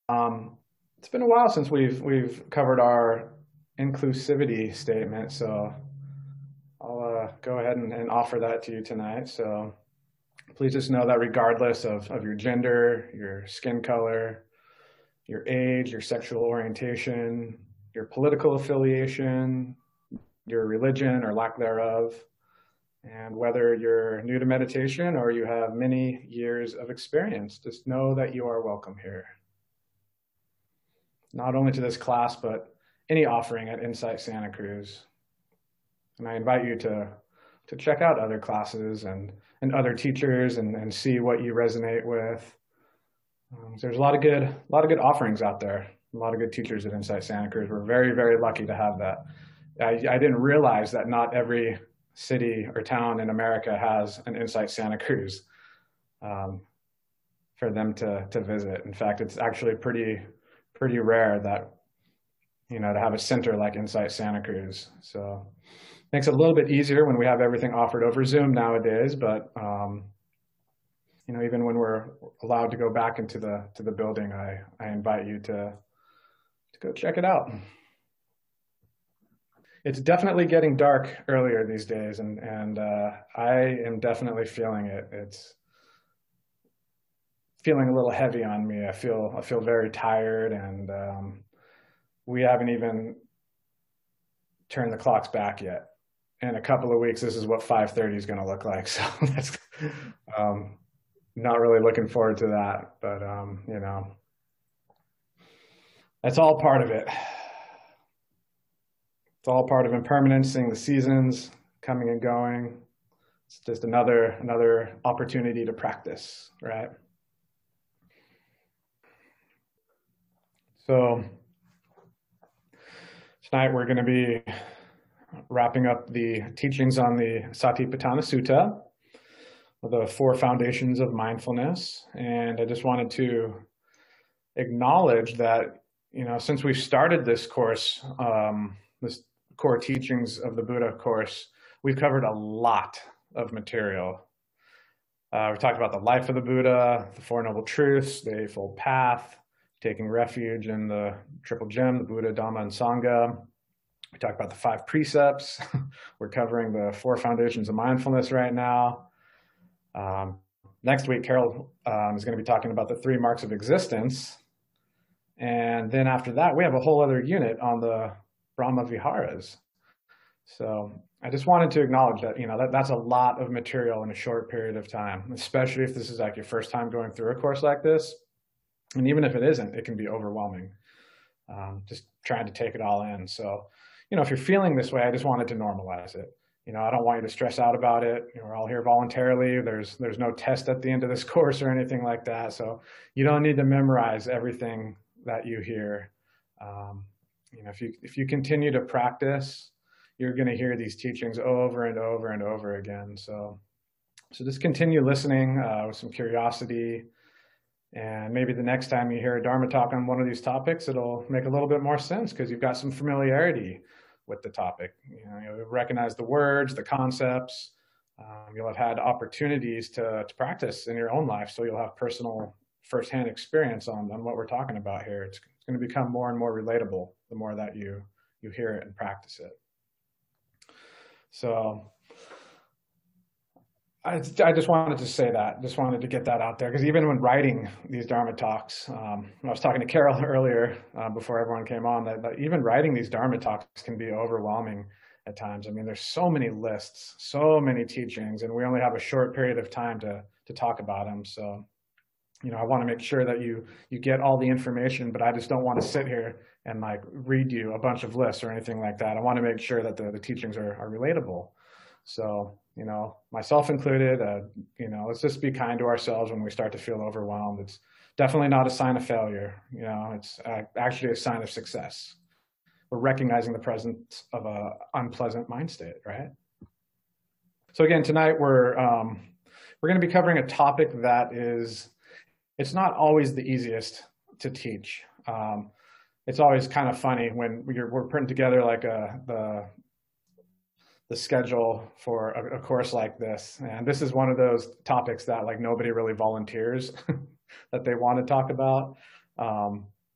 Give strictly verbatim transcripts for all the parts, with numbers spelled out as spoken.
Um, it's been a while since we've we've covered our inclusivity statement, so I'll uh, go ahead and, and offer that to you tonight. So please just know that regardless of, of your gender, your skin color, your age, your sexual orientation, your political affiliation, your religion or lack thereof, and whether you're new to meditation or you have many years of experience, just know that you are welcome here. Not only to this class, but any offering at Insight Santa Cruz. And I invite you to, to check out other classes and, and other teachers and, and see what you resonate with. Um, there's a lot of good, a lot of good offerings out there. A lot of good teachers at Insight Santa Cruz. We're very, very lucky to have that. I, I didn't realize that not every city or town in America has an Insight Santa Cruz um, for them to, to visit. In fact, it's actually pretty, pretty rare that, you know, to have a center like Insight Santa Cruz. So makes it a little bit easier when we have everything offered over Zoom nowadays, but um, you know, even when we're allowed to go back into the to the building, I, I invite you to, to go check it out. It's definitely getting dark earlier these days, and, and uh, I am definitely feeling it. It's feeling a little heavy on me. I feel, I feel very tired, and um, we haven't even turned the clocks back yet. In a couple of weeks, this is what five thirty is going to look like. So that's um, not really looking forward to that, but um, you know, that's all part of it. It's all part of impermanence, seeing the seasons coming and going. It's just another another opportunity to practice, right? So tonight we're going to be wrapping up the teachings on the Satipatthana Sutta, the four foundations of mindfulness. And I just wanted to acknowledge that, you know, since we've started this course, um, this core teachings of the Buddha course, we've covered a lot of material. Uh, we talked about the life of the Buddha, the Four Noble Truths, the Eightfold Path, taking refuge in the Triple Gem, the Buddha, Dhamma, and Sangha. We talked about the five precepts. We're covering the four foundations of mindfulness right now. Um, next week, Carol um, is going to be talking about the three marks of existence. And then after that, we have a whole other unit on the Brahma Viharas. So I just wanted to acknowledge that, you know, that, that's a lot of material in a short period of time, especially if this is like your first time going through a course like this. And even if it isn't, it can be overwhelming, um, just trying to take it all in. So, you know, if you're feeling this way, I just wanted to normalize it. You know, I don't want you to stress out about it. You know, we're all here voluntarily. There's there's no test at the end of this course or anything like that. So you don't need to memorize everything that you hear. Um, you know, if you if you continue to practice, you're going to hear these teachings over and over and over again. So, so just continue listening uh, with some curiosity. And maybe the next time you hear a Dharma talk on one of these topics, it'll make a little bit more sense because you've got some familiarity with the topic. You know, you'll recognize the words, the concepts. Um, you'll have had opportunities to, to practice in your own life, so you'll have personal firsthand experience on, on what we're talking about here. It's, it's going to become more and more relatable the more that you, you hear it and practice it. So I, I just wanted to say that, just wanted to get that out there, because even when writing these Dharma talks, um, I was talking to Carol earlier uh, before everyone came on, that, that even writing these Dharma talks can be overwhelming at times. I mean, there's so many lists, so many teachings, and we only have a short period of time to, to talk about them. So, you know, I want to make sure that you, you get all the information, but I just don't want to sit here and like read you a bunch of lists or anything like that. I want to make sure that the, the teachings are, are relatable. So, you know, myself included, uh, you know, let's just be kind to ourselves when we start to feel overwhelmed. It's definitely not a sign of failure. You know, it's actually a sign of success. We're recognizing the presence of a unpleasant mind state, right? So again, tonight we're, um, we're going to be covering a topic that is, it's not always the easiest to teach. Um, it's always kind of funny when we're, we're putting together like a, the, the schedule for a, a course like this. And this is one of those topics that like nobody really volunteers that they want to talk about. Um,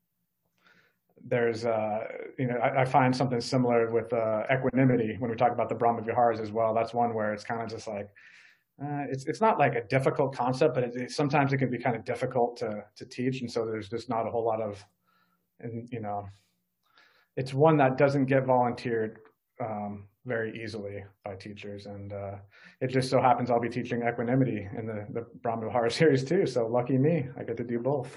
there's, uh, you know, I, I find something similar with uh, equanimity when we talk about the Brahma Viharas as well. That's one where it's kind of just like, uh, it's it's not like a difficult concept, but it, it, sometimes it can be kind of difficult to to teach, and so there's just not a whole lot of, and you know, it's one that doesn't get volunteered um, very easily by teachers, and uh, it just so happens I'll be teaching equanimity in the the Brahma Vihara series too. So lucky me, I get to do both.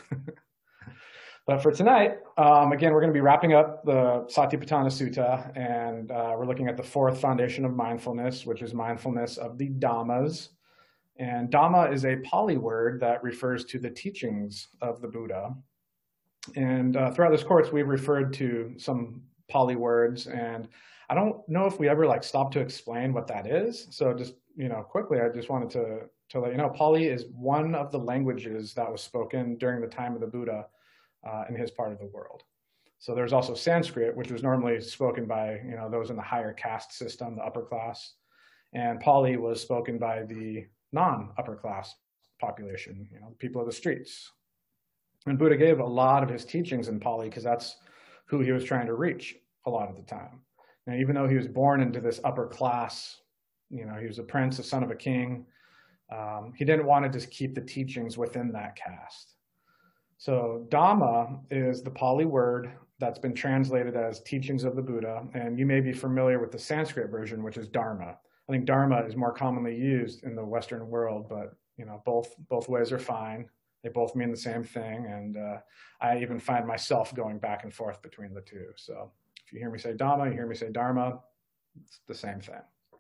But for tonight, um, again, we're going to be wrapping up the Satipatthana Sutta, and uh, we're looking at the fourth foundation of mindfulness, which is mindfulness of the Dhammas. And Dhamma is a Pali word that refers to the teachings of the Buddha. And uh, throughout this course, we've referred to some Pali words, and I don't know if we ever like stop to explain what that is. So just, you know, quickly, I just wanted to, to let you know, Pali is one of the languages that was spoken during the time of the Buddha Uh, in his part of the world. So there's also Sanskrit, which was normally spoken by, you know, those in the higher caste system, the upper class. And Pali was spoken by the non-upper class population, you know, the people of the streets. And Buddha gave a lot of his teachings in Pali because that's who he was trying to reach a lot of the time. Now, even though he was born into this upper class, you know, he was a prince, a son of a king, um, he didn't want to just keep the teachings within that caste. So Dhamma is the Pali word that's been translated as teachings of the Buddha, and you may be familiar with the Sanskrit version, which is Dharma. I think Dharma is more commonly used in the Western world, but you know, both both ways are fine. They both mean the same thing, and uh, I even find myself going back and forth between the two. So if you hear me say Dhamma, you hear me say Dharma, it's the same thing.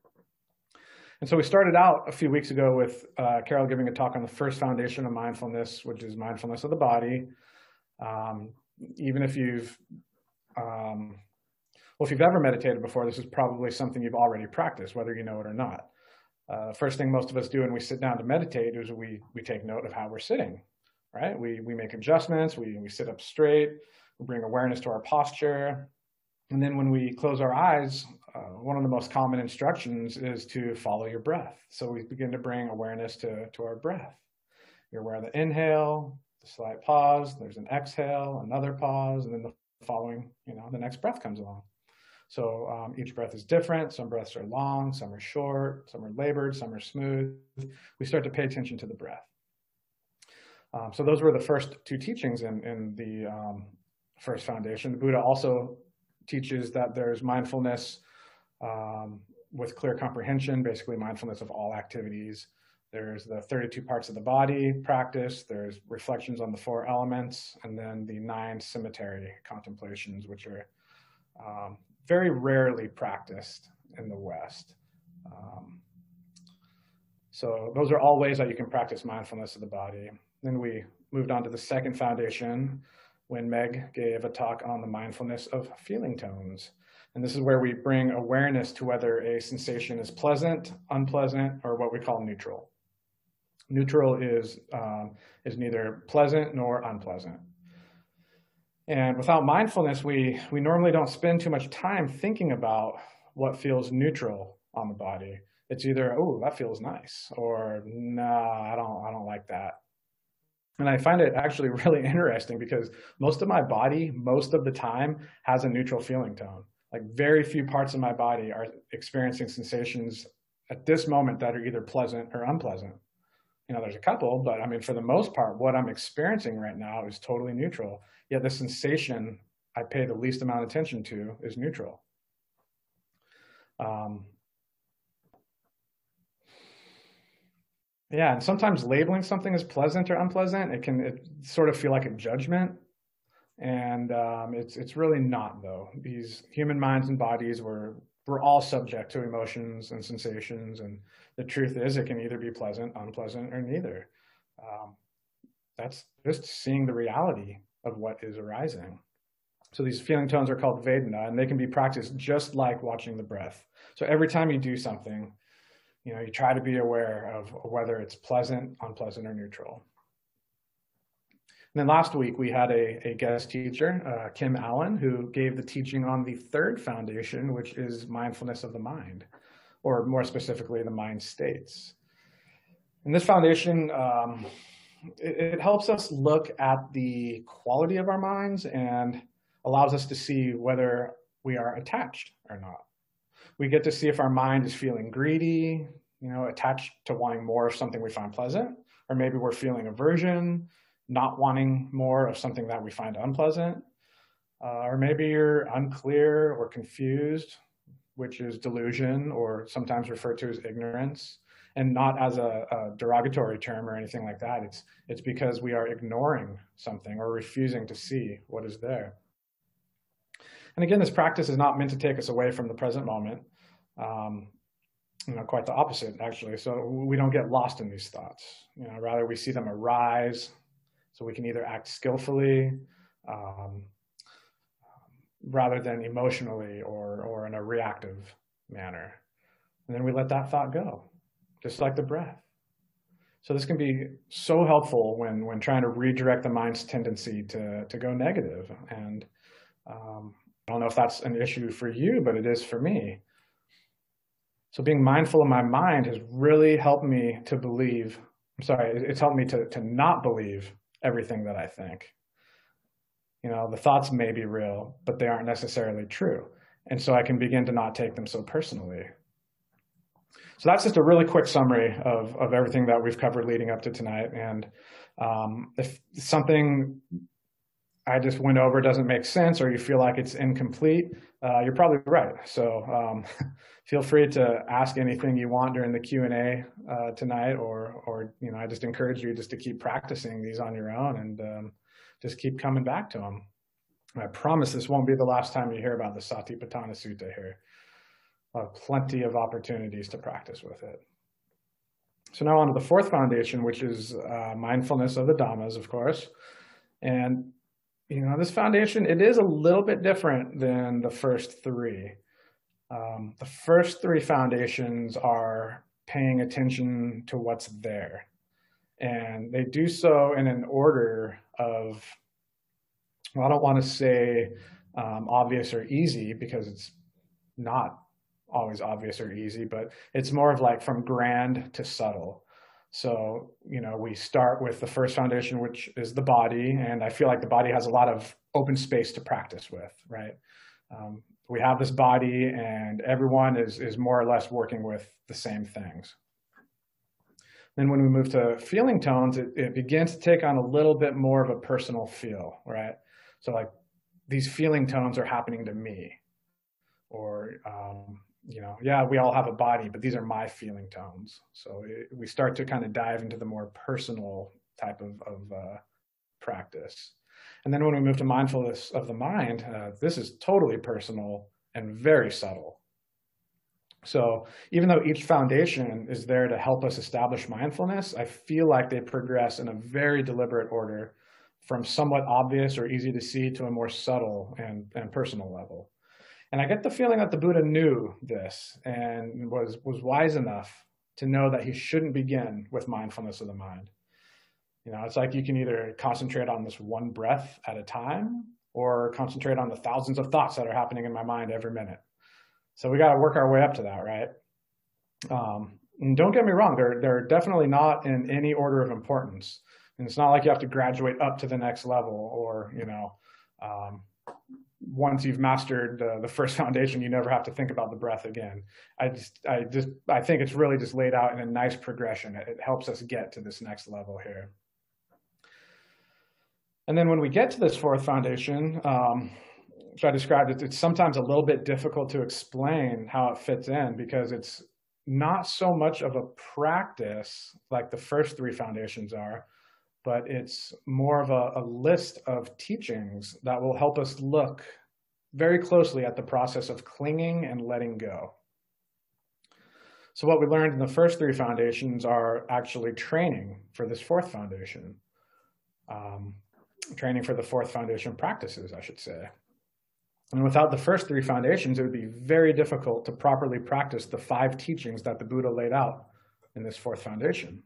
And so we started out a few weeks ago with uh, Carol giving a talk on the first foundation of mindfulness, which is mindfulness of the body. Um, even if you've, um, well, if you've ever meditated before, this is probably something you've already practiced, whether you know it or not. Uh, first thing most of us do when we sit down to meditate is we we take note of how we're sitting, right? We we make adjustments, we we sit up straight, we bring awareness to our posture, and then when we close our eyes, Uh, one of the most common instructions is to follow your breath. So we begin to bring awareness to, to our breath. You're aware of the inhale, the slight pause, there's an exhale, another pause, and then the following, you know, the next breath comes along. So um, each breath is different. Some breaths are long, some are short, some are labored, some are smooth. We start to pay attention to the breath. Um, so those were the first two teachings in, in the um, first foundation. The Buddha also teaches that there's mindfulness Um, with clear comprehension, basically mindfulness of all activities. There's the thirty-two parts of the body practice, there's reflections on the four elements, and then the nine cemetery contemplations, which are um, very rarely practiced in the West. Um, so those are all ways that you can practice mindfulness of the body. Then we moved on to the second foundation when Meg gave a talk on the mindfulness of feeling tones. And this is where we bring awareness to whether a sensation is pleasant, unpleasant, or what we call neutral. Neutral is, um, is neither pleasant nor unpleasant. And without mindfulness, we, we normally don't spend too much time thinking about what feels neutral on the body. It's either, oh, that feels nice, or nah, I don't, I don't like that. And I find it actually really interesting because most of my body, most of the time, has a neutral feeling tone. Like very few parts of my body are experiencing sensations at this moment that are either pleasant or unpleasant. You know, there's a couple, but I mean, for the most part, what I'm experiencing right now is totally neutral. Yet the sensation I pay the least amount of attention to is neutral. Um, yeah, and sometimes labeling something as pleasant or unpleasant, it can it sort of feel like a judgment. And um, it's it's really not, though. These human minds and bodies, we're, we're all subject to emotions and sensations. And the truth is it can either be pleasant, unpleasant, or neither. Um, that's just seeing the reality of what is arising. So these feeling tones are called Vedana, and they can be practiced just like watching the breath. So every time you do something, you know, you try to be aware of whether it's pleasant, unpleasant, or neutral. And then last week, we had a, a guest teacher, uh, Kim Allen, who gave the teaching on the third foundation, which is mindfulness of the mind, or more specifically, the mind states. And this foundation, um, it, it helps us look at the quality of our minds and allows us to see whether we are attached or not. We get to see if our mind is feeling greedy, you know, attached to wanting more of something we find pleasant, or maybe we're feeling aversion, not wanting more of something that we find unpleasant, uh, or maybe you're unclear or confused, which is delusion, or sometimes referred to as ignorance, and not as a, a derogatory term or anything like that. It's, it's because we are ignoring something or refusing to see what is there. And again, this practice is not meant to take us away from the present moment. Um, you know, quite the opposite, actually. So we don't get lost in these thoughts. You know, rather we see them arise, so we can either act skillfully, um, rather than emotionally or, or in a reactive manner. And then we let that thought go, just like the breath. So this can be so helpful when, when trying to redirect the mind's tendency to, to go negative. And um, I don't know if that's an issue for you, but it is for me. So being mindful of my mind has really helped me to believe, I'm sorry, it's helped me to, to not believe everything that I think. You know, the thoughts may be real, but they aren't necessarily true. And so I can begin to not take them so personally. So that's just a really quick summary of, of everything that we've covered leading up to tonight. And um, if something I just went over doesn't make sense, or you feel like it's incomplete, uh, you're probably right. So um, feel free to ask anything you want during the Q and A uh, tonight, or, or, you know, I just encourage you just to keep practicing these on your own and um, just keep coming back to them. I promise this won't be the last time you hear about the Satipatthana Sutta here. I'll have plenty of opportunities to practice with it. So now on to the fourth foundation, which is uh, mindfulness of the Dhammas, of course. And, you know, this foundation, it is a little bit different than the first three. Um, the first three foundations are paying attention to what's there. And they do so in an order of, well, I don't want to say um, obvious or easy, because it's not always obvious or easy, but it's more of like from grand to subtle. So, you know, we start with the first foundation, which is the body. And I feel like the body has a lot of open space to practice with, right? Um, we have this body and everyone is, is more or less working with the same things. Then when we move to feeling tones, it, it begins to take on a little bit more of a personal feel, right? So like these feeling tones are happening to me, or, um, you know, yeah, we all have a body, but these are my feeling tones. So it, we start to kind of dive into the more personal type of, of uh, practice. And then when we move to mindfulness of the mind, uh, this is totally personal and very subtle. So even though each foundation is there to help us establish mindfulness, I feel like they progress in a very deliberate order from somewhat obvious or easy to see to a more subtle and, and personal level. And I get the feeling that the Buddha knew this and was, was wise enough to know that he shouldn't begin with mindfulness of the mind. You know, it's like you can either concentrate on this one breath at a time or concentrate on the thousands of thoughts that are happening in my mind every minute. So we got to work our way up to that, right? Um, and don't get me wrong, they're, they're definitely not in any order of importance. And it's not like you have to graduate up to the next level, or, you know, um, once you've mastered uh, the first foundation, you never have to think about the breath again. I just, I just, I think it's really just laid out in a nice progression. It, it helps us get to this next level here. And then when we get to this fourth foundation, um, which I described, it, it's sometimes a little bit difficult to explain how it fits in, because it's not so much of a practice like the first three foundations are, but it's more of a, a list of teachings that will help us look very closely at the process of clinging and letting go. So what we learned in the first three foundations are actually training for this fourth foundation. Um, training for the fourth foundation practices, I should say. And without the first three foundations, it would be very difficult to properly practice the five teachings that the Buddha laid out in this fourth foundation.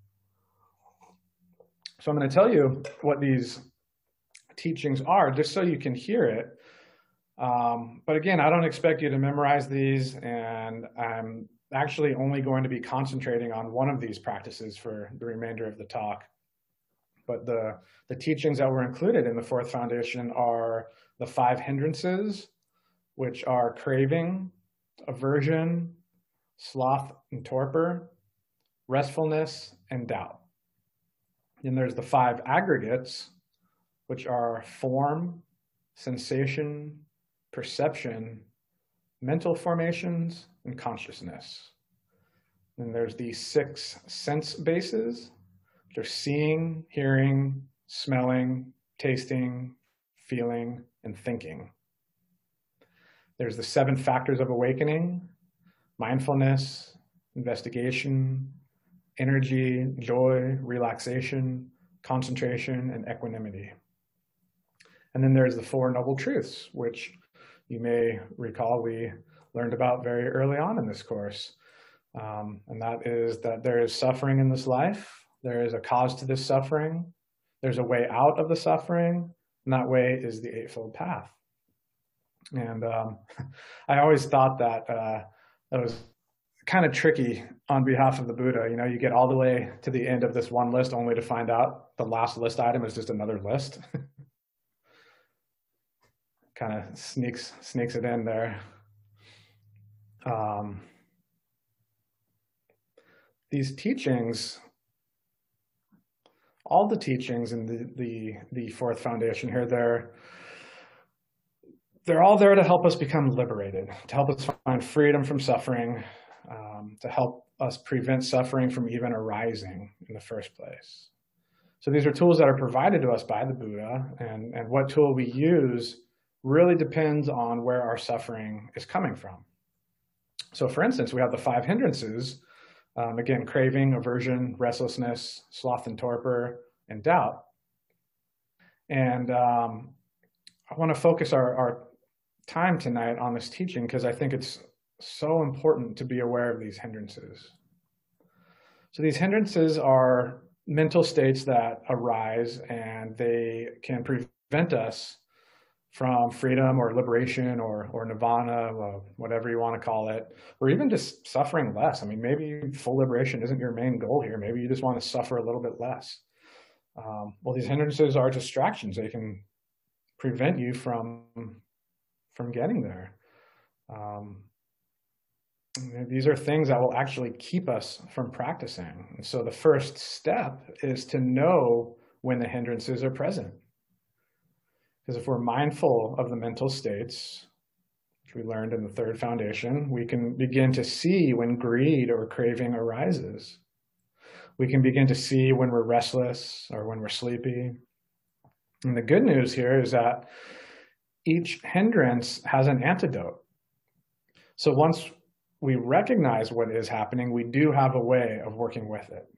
So I'm going to tell you what these teachings are, just so you can hear it. Um, but again, I don't expect you to memorize these, and I'm actually only going to be concentrating on one of these practices for the remainder of the talk. but the, the teachings that were included in the fourth foundation are the five hindrances, which are craving, aversion, sloth and torpor, restfulness, and doubt. Then there's the five aggregates, which are form, sensation, perception, mental formations, and consciousness. Then there's the six sense bases, which are seeing, hearing, smelling, tasting, feeling, and thinking. There's the seven factors of awakening: mindfulness, investigation, energy, joy, relaxation, concentration, and equanimity. And then there's the Four Noble Truths, which you may recall we learned about very early on in this course. Um, and that is that there is suffering in this life. There is a cause to this suffering. There's a way out of the suffering, and that way is the Eightfold Path. And um, I always thought that uh, that was kind of tricky on behalf of the Buddha. You know, you get all the way to the end of this one list only to find out the last list item is just another list. Kind of sneaks sneaks it in there. Um, these teachings, all the teachings in the the the fourth foundation here, they're they're all there to help us become liberated, to help us find freedom from suffering, um, to help us prevent suffering from even arising in the first place. So these are tools that are provided to us by the Buddha, and, and what tool we use really depends on where our suffering is coming from. So for instance, we have the five hindrances, um, again, craving, aversion, restlessness, sloth and torpor, and doubt. And um, I want to focus our, our time tonight on this teaching because I think it's so important to be aware of these hindrances. So these hindrances are mental states that arise, and they can prevent us from freedom or liberation or, or nirvana, well, whatever you want to call it, or even just suffering less. I mean, maybe full liberation isn't your main goal here. Maybe you just want to suffer a little bit less. Um, well, these hindrances are distractions. They can prevent you from, from getting there. Um, these are things that will actually keep us from practicing. And so the first step is to know when the hindrances are present. Because if we're mindful of the mental states, which we learned in the third foundation, we can begin to see when greed or craving arises. We can begin to see when we're restless or when we're sleepy. And the good news here is that each hindrance has an antidote. So once we recognize what is happening, we do have a way of working with it.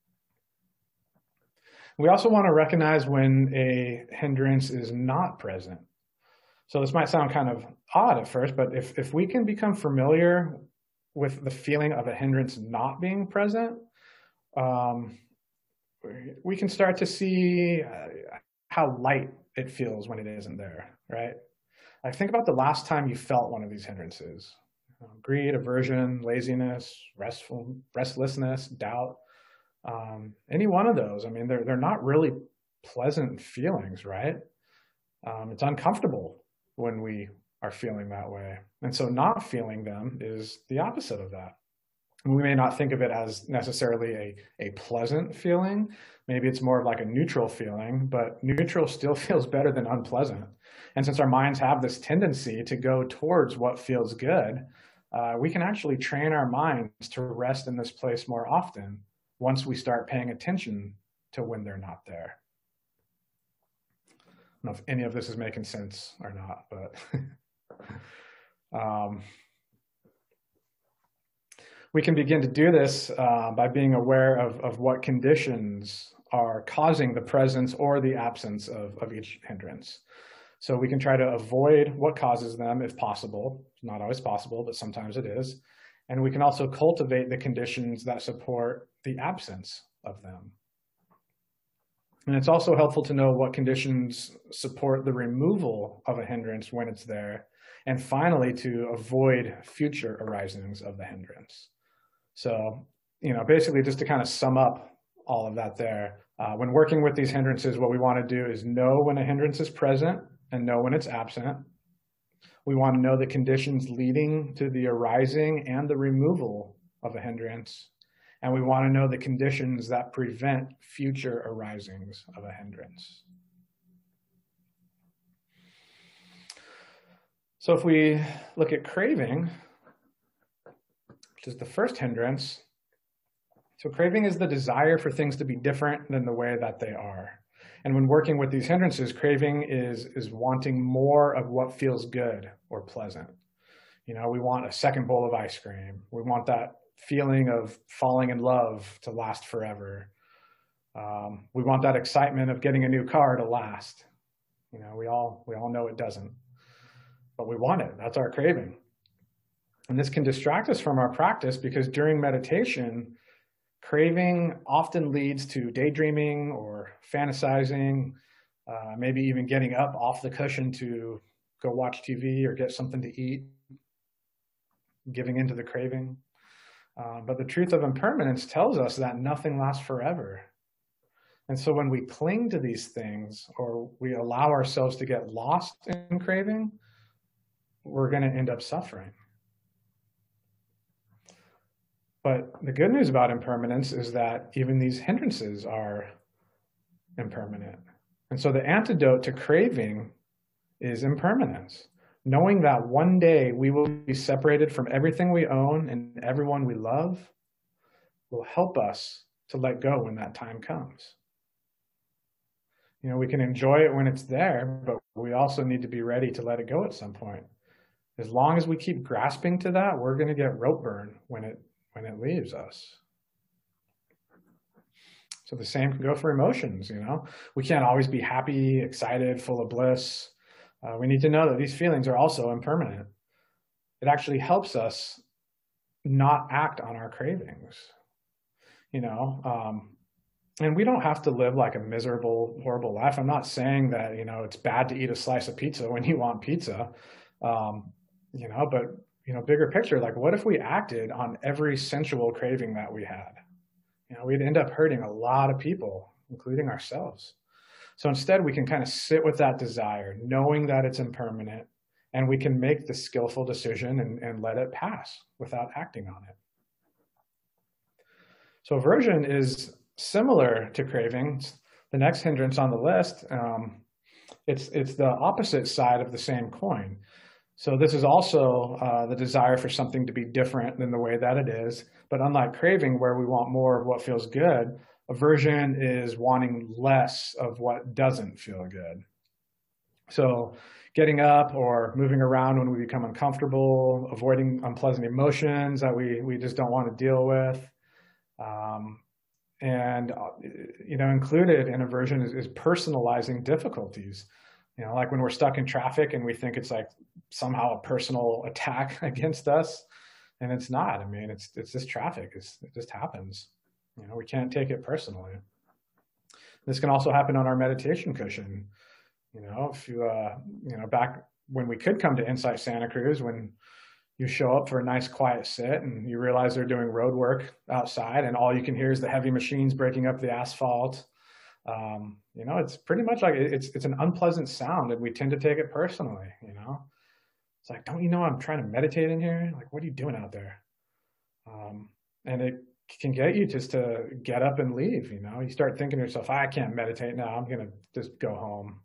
We also want to recognize when a hindrance is not present. So this might sound kind of odd at first, but if, if we can become familiar with the feeling of a hindrance not being present, um, we can start to see how light it feels when it isn't there, right? Like think about the last time you felt one of these hindrances. Greed, aversion, laziness, restful, restlessness, doubt. Um, any one of those, I mean, they're, they're not really pleasant feelings, right? Um, it's uncomfortable when we are feeling that way. And so not feeling them is the opposite of that. We may not think of it as necessarily a, a pleasant feeling. Maybe it's more of like a neutral feeling, but neutral still feels better than unpleasant. And since our minds have this tendency to go towards what feels good, uh, we can actually train our minds to rest in this place more often once we start paying attention to when they're not there. I don't know if any of this is making sense or not, but um, we can begin to do this uh, by being aware of, of what conditions are causing the presence or the absence of, of each hindrance. So we can try to avoid what causes them if possible. It's not always possible, but sometimes it is. And we can also cultivate the conditions that support the absence of them. And it's also helpful to know what conditions support the removal of a hindrance when it's there. And finally, to avoid future arisings of the hindrance. So, you know, basically just to kind of sum up all of that there, Uh, when working with these hindrances, what we want to do is know when a hindrance is present and know when it's absent. We want to know the conditions leading to the arising and the removal of a hindrance. And we want to know the conditions that prevent future arisings of a hindrance. So if we look at craving, which is the first hindrance, so craving is the desire for things to be different than the way that they are. And when working with these hindrances, craving is, is wanting more of what feels good or pleasant. You know, we want a second bowl of ice cream. We want that feeling of falling in love to last forever. Um, we want that excitement of getting a new car to last. You know, we all, we all know it doesn't, but we want it. That's our craving. And this can distract us from our practice because during meditation, craving often leads to daydreaming or fantasizing, uh, maybe even getting up off the cushion to go watch T V or get something to eat, giving into the craving. Uh, but the truth of impermanence tells us that nothing lasts forever. And so when we cling to these things or we allow ourselves to get lost in craving, we're going to end up suffering. But the good news about impermanence is that even these hindrances are impermanent. And so the antidote to craving is impermanence. Knowing that one day we will be separated from everything we own and everyone we love will help us to let go when that time comes. You know, we can enjoy it when it's there, but we also need to be ready to let it go at some point. As long as we keep grasping to that, we're going to get rope burn when it when it leaves us. So the same can go for emotions, you know. We can't always be happy, excited, full of bliss. Uh, we need to know that these feelings are also impermanent. It actually helps us not act on our cravings, you know. Um, and we don't have to live like a miserable, horrible life. I'm not saying that, you know, it's bad to eat a slice of pizza when you want pizza, um, you know, but you know, bigger picture, like what if we acted on every sensual craving that we had? You know, we'd end up hurting a lot of people, including ourselves. So instead, we can kind of sit with that desire, knowing that it's impermanent, and we can make the skillful decision and, and let it pass without acting on it. So aversion is similar to craving. It's the next hindrance on the list. Um, it's, it's the opposite side of the same coin. So this is also uh, the desire for something to be different than the way that it is. But unlike craving, where we want more of what feels good, aversion is wanting less of what doesn't feel good. So getting up or moving around when we become uncomfortable, avoiding unpleasant emotions that we, we just don't want to deal with. Um, and, you know, included in aversion is, is personalizing difficulties. You know, like when we're stuck in traffic and we think it's like somehow a personal attack against us, and it's not. I mean, it's it's just traffic. It's, it just happens. You know, we can't take it personally. This can also happen on our meditation cushion. You know, if you, uh, you know, back when we could come to Insight Santa Cruz, when you show up for a nice quiet sit and you realize they're doing road work outside and all you can hear is the heavy machines breaking up the asphalt. Um, you know, it's pretty much like it's, it's an unpleasant sound and we tend to take it personally, you know, it's like, don't you know, I'm trying to meditate in here. Like, what are you doing out there? Um, and it can get you just to get up and leave. You know, you start thinking to yourself, I can't meditate now. I'm going to just go home.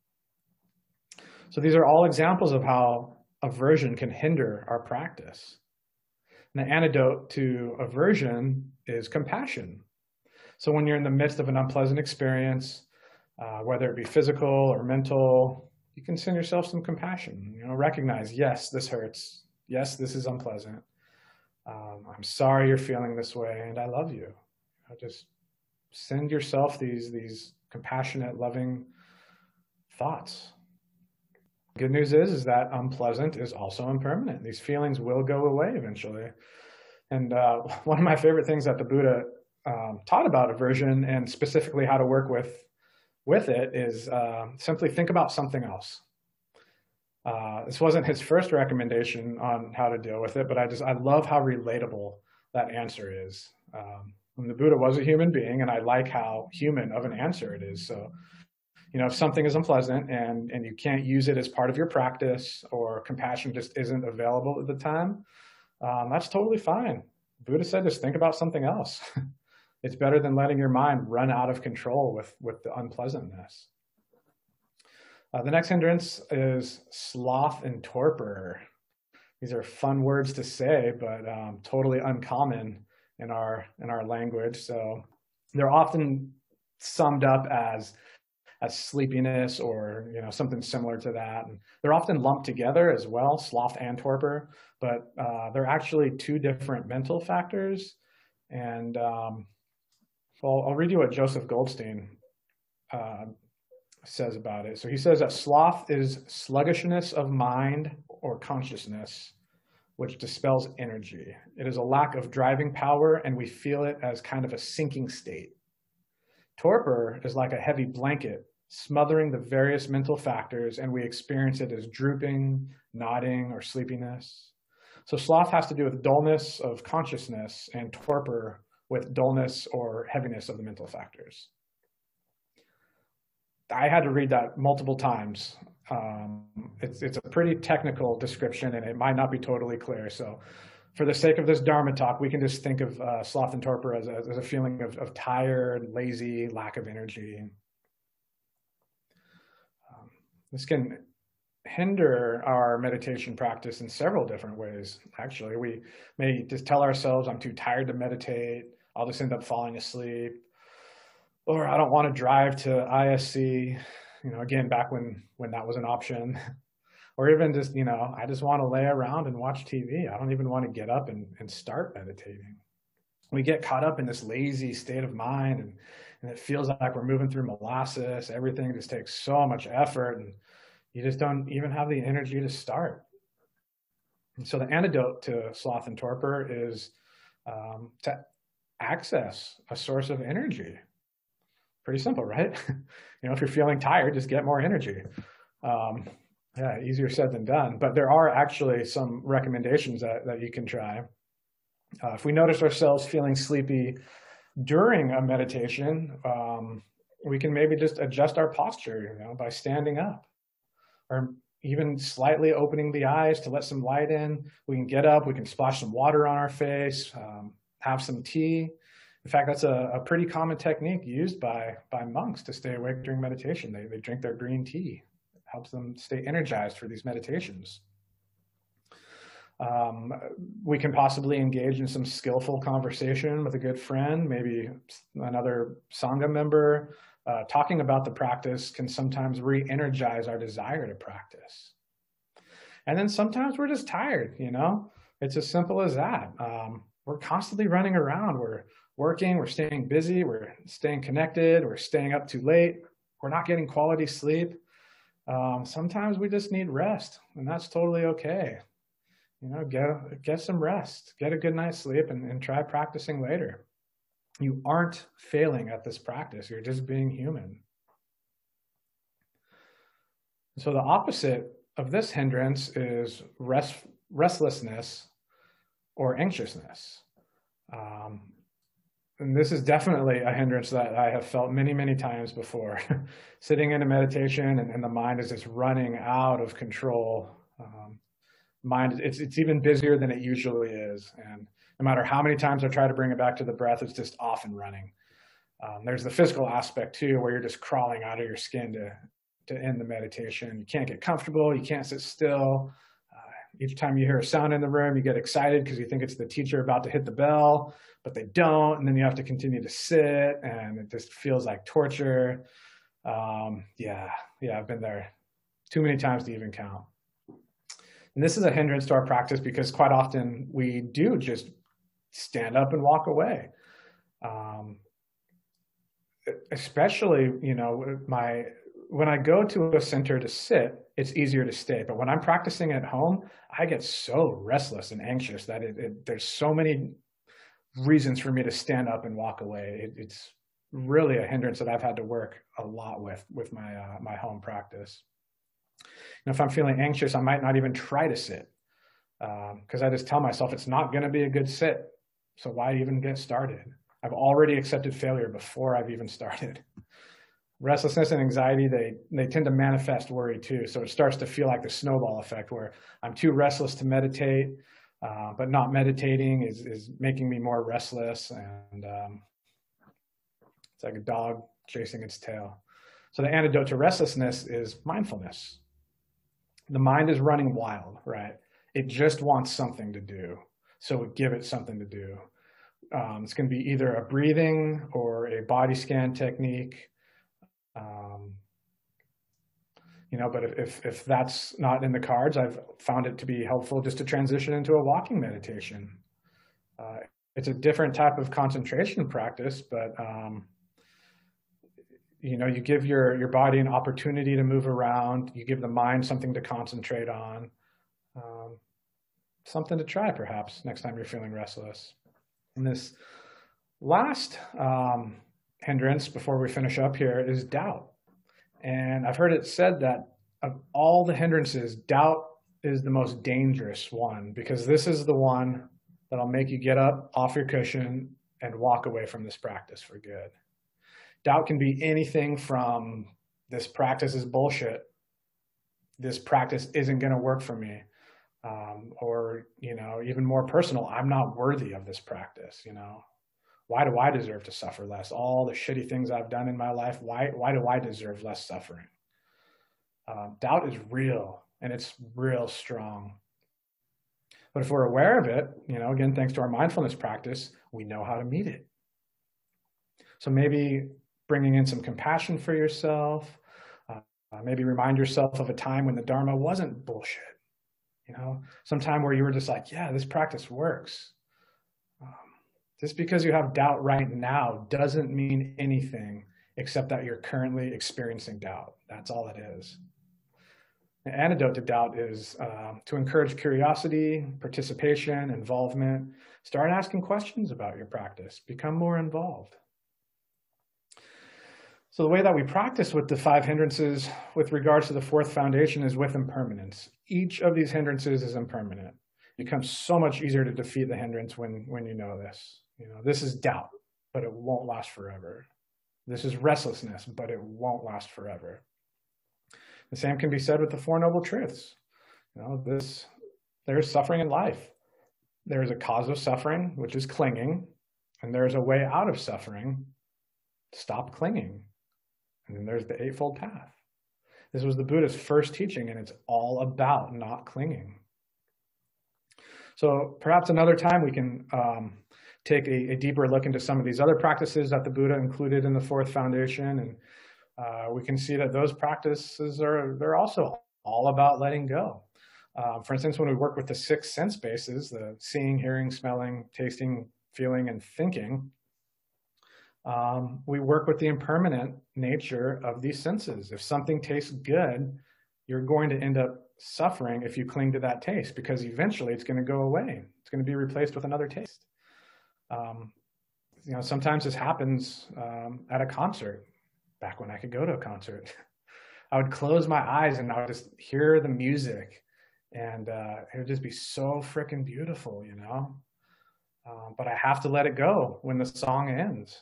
So these are all examples of how aversion can hinder our practice. And the antidote to aversion is compassion. So when you're in the midst of an unpleasant experience, uh, whether it be physical or mental, you can send yourself some compassion. You know, recognize, yes, this hurts. Yes, this is unpleasant. Um, I'm sorry you're feeling this way, and I love you. You know, just send yourself these, these compassionate, loving thoughts. Good news is, is that unpleasant is also impermanent. These feelings will go away eventually. And uh, one of my favorite things that the Buddha um, taught about aversion and specifically how to work with, with it is uh, simply think about something else. Uh, this wasn't his first recommendation on how to deal with it, but I just, I love how relatable that answer is. Um, And the Buddha was a human being, and I like how human of an answer it is. So, you know, if something is unpleasant and, and you can't use it as part of your practice, or compassion just isn't available at the time, um, that's totally fine. Buddha said, just think about something else. It's better than letting your mind run out of control with, with the unpleasantness. Uh, the next hindrance is sloth and torpor. These are fun words to say, but um, totally uncommon in our in our language. So they're often summed up as as sleepiness, or you know, something similar to that. And they're often lumped together as well, sloth and torpor, but uh, they're actually two different mental factors. And um, well, I'll read you what Joseph Goldstein uh, says about it. So he says that sloth is sluggishness of mind or consciousness, which dispels energy. It is a lack of driving power, and we feel it as kind of a sinking state. Torpor is like a heavy blanket smothering the various mental factors, and we experience it as drooping, nodding, or sleepiness. So sloth has to do with dullness of consciousness, and torpor with dullness or heaviness of the mental factors. I had to read that multiple times. Um, it's, it's a pretty technical description, and it might not be totally clear. So for the sake of this Dharma talk, we can just think of uh, sloth and torpor as a, as a feeling of, of tired, lazy, lack of energy. Um, this can hinder our meditation practice in several different ways. Actually, we may just tell ourselves, I'm too tired to meditate. I'll just end up falling asleep. Or I don't want to drive to I S C, you know, again, back when, when that was an option. Or even just, you know, I just want to lay around and watch T V. I don't even want to get up and, and start meditating. We get caught up in this lazy state of mind, and, and it feels like we're moving through molasses. Everything just takes so much effort, and you just don't even have the energy to start. And so the antidote to sloth and torpor is um, to access a source of energy. Pretty simple, right? You know, if you're feeling tired, just get more energy. Um, yeah, easier said than done. But there are actually some recommendations that, that you can try. Uh, if we notice ourselves feeling sleepy during a meditation, um, we can maybe just adjust our posture, you know, by standing up, or even slightly opening the eyes to let some light in. We can get up, we can splash some water on our face, um, have some tea. In fact, that's a, a pretty common technique used by, by monks to stay awake during meditation. They, they drink their green tea. It helps them stay energized for these meditations. Um, we can possibly engage in some skillful conversation with a good friend, maybe another Sangha member. Uh, talking about the practice can sometimes re-energize our desire to practice. And then sometimes we're just tired, you know? It's as simple as that. Um, we're constantly running around. We're working, we're staying busy, we're staying connected, we're staying up too late, we're not getting quality sleep. Um, sometimes we just need rest, and that's totally okay. You know, get, get some rest, get a good night's sleep, and, and try practicing later. You aren't failing at this practice, you're just being human. So the opposite of this hindrance is rest, restlessness or anxiousness. Um, And this is definitely a hindrance that I have felt many, many times before. Sitting in a meditation and, and the mind is just running out of control. Um, mind, it's, it's even busier than it usually is. And no matter how many times I try to bring it back to the breath, it's just off and running. Um, there's the physical aspect too, where you're just crawling out of your skin to, to end the meditation. You can't get comfortable, you can't sit still. Each time you hear a sound in the room, you get excited because you think it's the teacher about to hit the bell, but they don't. And then you have to continue to sit, and it just feels like torture. Um, yeah, yeah, I've been there too many times to even count. And this is a hindrance to our practice because quite often we do just stand up and walk away. Um, especially, you know, my... when I go to a center to sit, it's easier to stay. But when I'm practicing at home, I get so restless and anxious that it, it, there's so many reasons for me to stand up and walk away. It, it's really a hindrance that I've had to work a lot with, with my, uh, my home practice. And if I'm feeling anxious, I might not even try to sit because um, I just tell myself it's not going to be a good sit. So why even get started? I've already accepted failure before I've even started. Restlessness and anxiety, they, they tend to manifest worry too. So it starts to feel like the snowball effect where I'm too restless to meditate, uh, but not meditating is, is making me more restless. And um, it's like a dog chasing its tail. So the antidote to restlessness is mindfulness. The mind is running wild, right? It just wants something to do. So give it something to do. Um, it's going to be either a breathing or a body scan technique. Um, you know, but if, if that's not in the cards, I've found it to be helpful just to transition into a walking meditation. Uh, it's a different type of concentration practice, but, um, you know, you give your, your body an opportunity to move around. You give the mind something to concentrate on, um, something to try perhaps next time you're feeling restless. And this last, um, hindrance before we finish up here is doubt. And I've heard it said that of all the hindrances, doubt is the most dangerous one, because this is the one that'll make you get up off your cushion and walk away from this practice for good. Doubt can be anything from this practice is bullshit, this practice isn't going to work for me, um, or, you know, even more personal, I'm not worthy of this practice, you know. Why do I deserve to suffer less? All the shitty things I've done in my life, why, why do I deserve less suffering? Uh, doubt is real, and it's real strong. But if we're aware of it, you know, again, thanks to our mindfulness practice, we know how to meet it. So maybe bringing in some compassion for yourself, uh, maybe remind yourself of a time when the Dharma wasn't bullshit. You know, some time where you were just like, yeah, this practice works. Um, Just because you have doubt right now doesn't mean anything except that you're currently experiencing doubt. That's all it is. The antidote to doubt is uh, to encourage curiosity, participation, involvement. Start asking questions about your practice. Become more involved. So the way that we practice with the five hindrances with regards to the fourth foundation is with impermanence. Each of these hindrances is impermanent. It becomes so much easier to defeat the hindrance when, when you know this. You know, this is doubt, but it won't last forever. This is restlessness, but it won't last forever. The same can be said with the Four Noble Truths. You know, this, there's suffering in life. There's a cause of suffering, which is clinging, and there's a way out of suffering, stop clinging. And then there's the Eightfold Path. This was the Buddha's first teaching, and it's all about not clinging. So perhaps another time we can um, take a, a deeper look into some of these other practices that the Buddha included in the fourth foundation, and uh, we can see that those practices are they're also all about letting go. Uh, for instance, when we work with the six sense bases, the seeing, hearing, smelling, tasting, feeling, and thinking, um, we work with the impermanent nature of these senses. If something tastes good, you're going to end up suffering if you cling to that taste, because eventually it's going to go away. It's going to be replaced with another taste. Um, you know, sometimes this happens um, at a concert. Back when I could go to a concert, I would close my eyes and I would just hear the music, and uh, it would just be so freaking beautiful, you know. Uh, but I have to let it go when the song ends.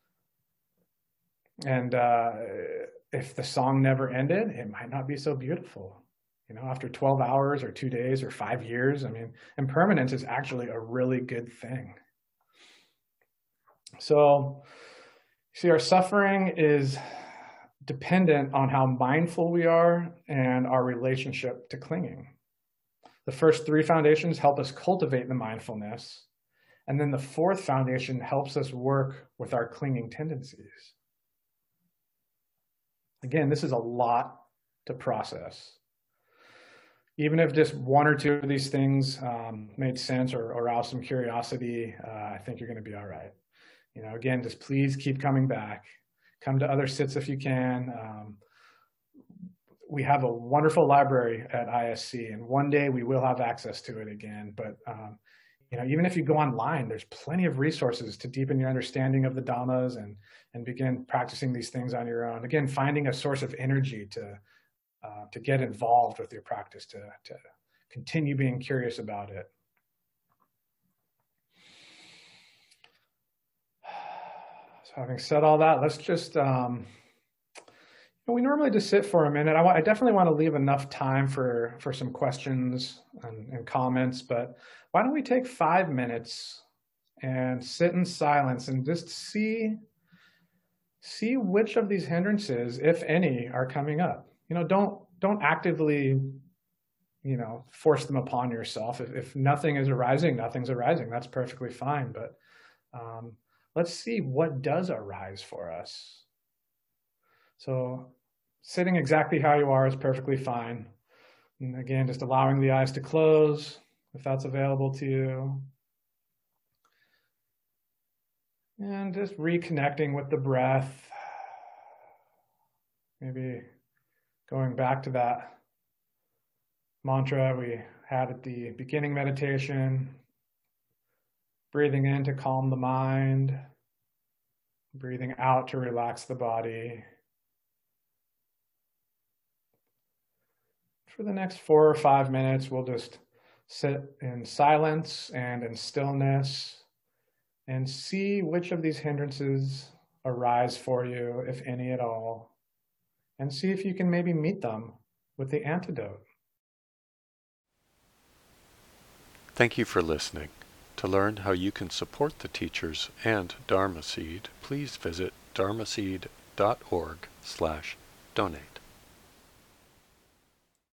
And uh, if the song never ended, it might not be so beautiful. You know, after twelve hours or two days or five years, I mean, impermanence is actually a really good thing. So, see, our suffering is dependent on how mindful we are and our relationship to clinging. The first three foundations help us cultivate the mindfulness, and then the fourth foundation helps us work with our clinging tendencies. Again, this is a lot to process. Even if just one or two of these things um, made sense or aroused some curiosity, uh, I think you're going to be all right. You know, again, just please keep coming back. Come to other sits if you can. Um, we have a wonderful library at I S C, and one day we will have access to it again. But um, you know, even if you go online, there's plenty of resources to deepen your understanding of the Dhammas and and begin practicing these things on your own. Again, finding a source of energy to uh, to get involved with your practice, to to continue being curious about it. having said all that, let's just, um, we normally just sit for a minute. I, want, I definitely want to leave enough time for, for some questions and, and comments, but why don't we take five minutes and sit in silence and just see, see which of these hindrances, if any, are coming up. You know, don't, don't actively, you know, force them upon yourself. If, if nothing is arising, nothing's arising. That's perfectly fine. But um, let's see what does arise for us. So sitting exactly how you are is perfectly fine. And again, just allowing the eyes to close if that's available to you. And just reconnecting with the breath. Maybe going back to that mantra we had at the beginning meditation. Breathing in to calm the mind. Breathing out to relax the body. For the next four or five minutes, we'll just sit in silence and in stillness and see which of these hindrances arise for you, if any at all, and see if you can maybe meet them with the antidote. Thank you for listening. To learn how you can support the teachers and Dharma Seed, please visit dharmaseed dot org slash donate.